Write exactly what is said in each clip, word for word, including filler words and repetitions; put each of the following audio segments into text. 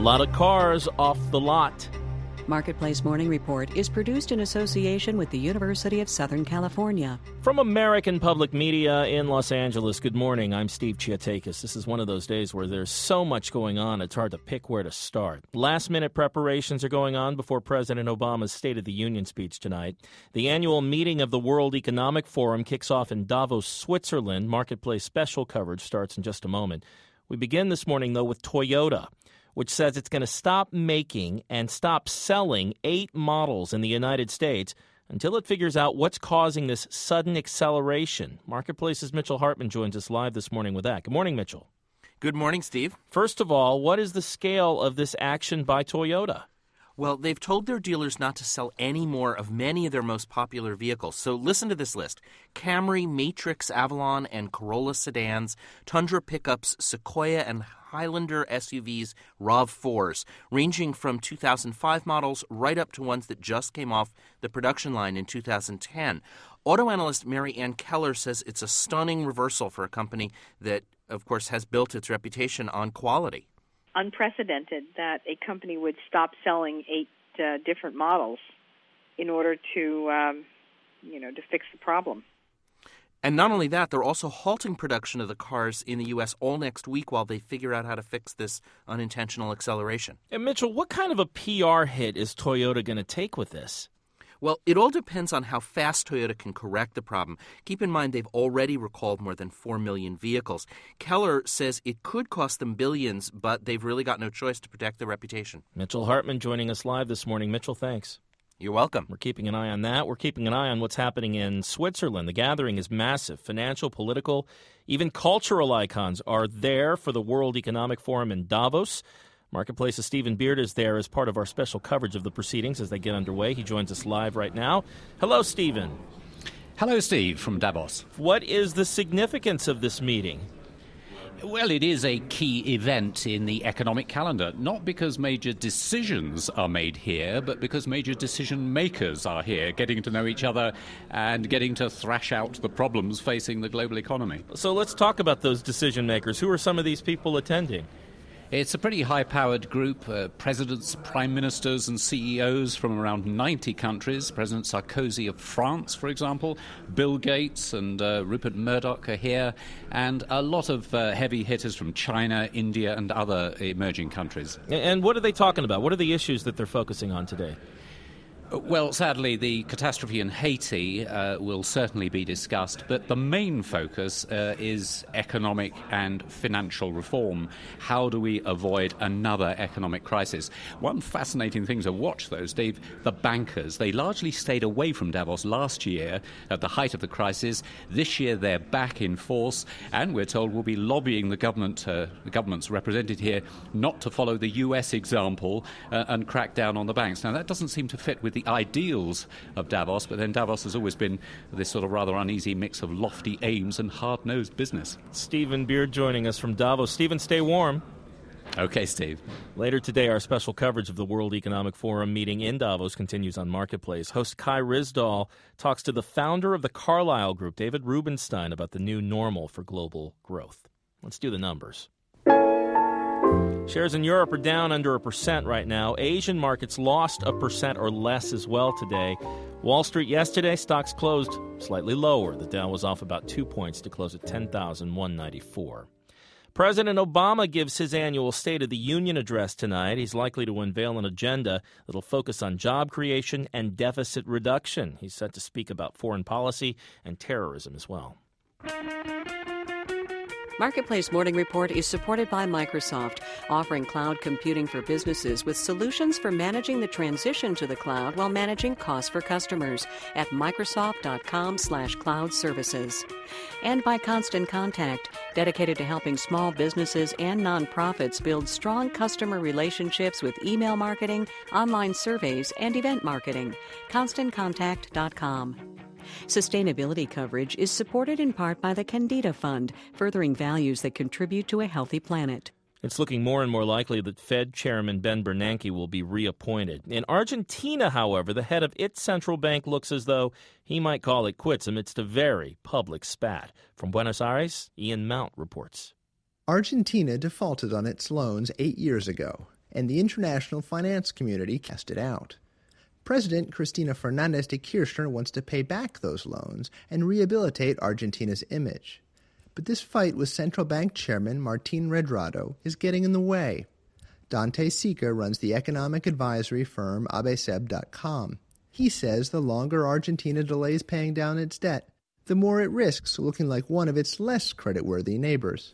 lot of cars off the lot. Marketplace Morning Report is produced in association with the University of Southern California. From American Public Media in Los Angeles, good morning. I'm Steve Chiatakis. This is one of those days where there's so much going on, it's hard to pick where to start. Last-minute preparations are going on before President Obama's State of the Union speech tonight. The annual meeting of the World Economic Forum kicks off in Davos, Switzerland. Marketplace special coverage starts in just a moment. We begin this morning, though, with Toyota, which says it's going to stop making and stop selling eight models in the United States until it figures out what's causing this sudden acceleration. Marketplace's Mitchell Hartman joins us live this morning with that. Good morning, Mitchell. Good morning, Steve. First of all, what is the scale of this action by Toyota? Well, they've told their dealers not to sell any more of many of their most popular vehicles. So listen to this list. Camry, Matrix, Avalon, and Corolla sedans, Tundra pickups, Sequoia, and Highlander S U Vs, RAV fours, ranging from two thousand five models right up to ones that just came off the production line in two thousand ten. Auto analyst Mary Ann Keller says it's a stunning reversal for a company that, of course, has built its reputation on quality. Unprecedented that a company would stop selling eight uh, different models in order to, um, you know, to fix the problem. And not only that, they're also halting production of the cars in the U S all next week while they figure out how to fix this unintentional acceleration. And Mitchell, what kind of a P R hit is Toyota going to take with this? Well, it all depends on how fast Toyota can correct the problem. Keep in mind they've already recalled more than four million vehicles. Keller says it could cost them billions, but they've really got no choice to protect their reputation. Mitchell Hartman joining us live this morning. Mitchell, thanks. You're welcome. We're keeping an eye on that. We're keeping an eye on what's happening in Switzerland. The gathering is massive. Financial, political, even cultural icons are there for the World Economic Forum in Davos. Marketplace's Stephen Beard is there as part of our special coverage of the proceedings as they get underway. He joins us live right now. Hello, Stephen. Hello, Steve, from Davos. What is the significance of this meeting? Well, it is a key event in the economic calendar, not because major decisions are made here, but because major decision makers are here, getting to know each other and getting to thrash out the problems facing the global economy. So let's talk about those decision makers. Who are some of these people attending? It's a pretty high-powered group, uh, presidents, prime ministers and C E Os from around ninety countries. President Sarkozy of France, for example, Bill Gates and uh, Rupert Murdoch are here, and a lot of uh, heavy hitters from China, India and other emerging countries. And what are they talking about? What are the issues that they're focusing on today? Well, sadly, the catastrophe in Haiti uh, will certainly be discussed, but the main focus uh, is economic and financial reform. How do we avoid another economic crisis? One fascinating thing to watch, though, Steve, the bankers. They largely stayed away from Davos last year at the height of the crisis. This year they're back in force, and we're told we'll be lobbying the government, uh, the governments represented here, not to follow the U S example uh, and crack down on the banks. Now, that doesn't seem to fit with the ideals of Davos, but then Davos has always been this sort of rather uneasy mix of lofty aims and hard-nosed business. Stephen Beard joining us from Davos. Stephen, stay warm. Okay, Steve. Later today, our special coverage of the World Economic Forum meeting in Davos continues on Marketplace. Host Kai Ryssdal talks to the founder of the Carlyle Group, David Rubenstein, about the new normal for global growth. Let's do the numbers. Shares in Europe are down under a percent right now. Asian markets lost a percent or less as well today. Wall Street yesterday, stocks closed slightly lower. The Dow was off about two points to close at ten thousand one hundred ninety-four. President Obama gives his annual State of the Union address tonight. He's likely to unveil an agenda that'll focus on job creation and deficit reduction. He's set to speak about foreign policy and terrorism as well. Marketplace Morning Report is supported by Microsoft, offering cloud computing for businesses with solutions for managing the transition to the cloud while managing costs for customers at Microsoft.com slash cloud services. And by Constant Contact, dedicated to helping small businesses and nonprofits build strong customer relationships with email marketing, online surveys, and event marketing. Constant Contact dot com. Sustainability coverage is supported in part by the Candida Fund, furthering values that contribute to a healthy planet. It's looking more and more likely that Fed Chairman Ben Bernanke will be reappointed. In Argentina, however, the head of its central bank looks as though he might call it quits amidst a very public spat. From Buenos Aires, Ian Mount reports. Argentina defaulted on its loans eight years ago, and the international finance community cast it out. President Cristina Fernández de Kirchner wants to pay back those loans and rehabilitate Argentina's image. But this fight with central bank chairman Martín Redrado is getting in the way. Dante Sica runs the economic advisory firm Abeceb dot com. He says the longer Argentina delays paying down its debt, the more it risks looking like one of its less creditworthy neighbors.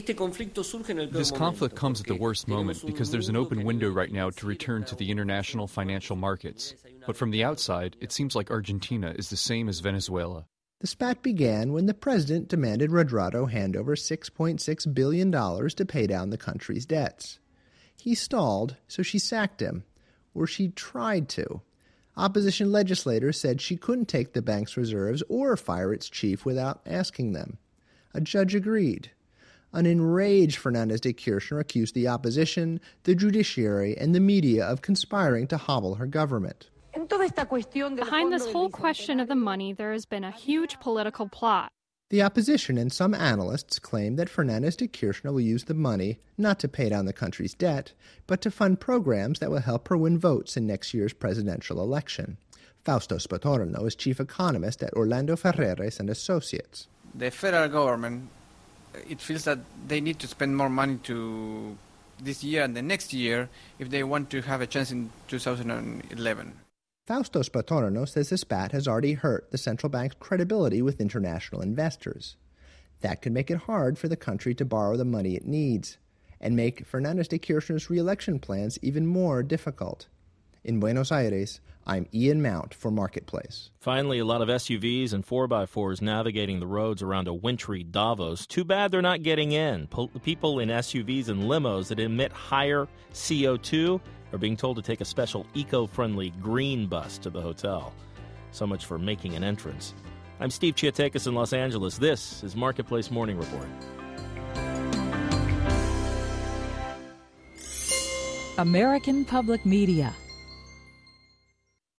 This conflict comes at the worst moment because there's an open window right now to return to the international financial markets. But from the outside, it seems like Argentina is the same as Venezuela. The spat began when the president demanded Redrado hand over six point six billion dollars to pay down the country's debts. He stalled, so she sacked him, or she tried to. Opposition legislators said she couldn't take the bank's reserves or fire its chief without asking them. A judge agreed. An enraged Fernández de Kirchner accused the opposition, the judiciary, and the media of conspiring to hobble her government. Behind this whole question of the money, there has been a huge political plot. The opposition and some analysts claim that Fernández de Kirchner will use the money not to pay down the country's debt, but to fund programs that will help her win votes in next year's presidential election. Fausto Spatorno is chief economist at Orlando Ferreres and Associates. The federal government, it feels that they need to spend more money to this year and the next year if they want to have a chance in two thousand eleven. Fausto Spatorno says the spat has already hurt the central bank's credibility with international investors. That could make it hard for the country to borrow the money it needs, and make Fernández de Kirchner's re-election plans even more difficult. In Buenos Aires, I'm Ian Mount for Marketplace. Finally, a lot of S U Vs and four by fours navigating the roads around a wintry Davos. Too bad they're not getting in. Po- people in S U Vs and limos that emit higher C O two are being told to take a special eco-friendly green bus to the hotel. So much for making an entrance. I'm Steve Chiatakis in Los Angeles. This is Marketplace Morning Report. American Public Media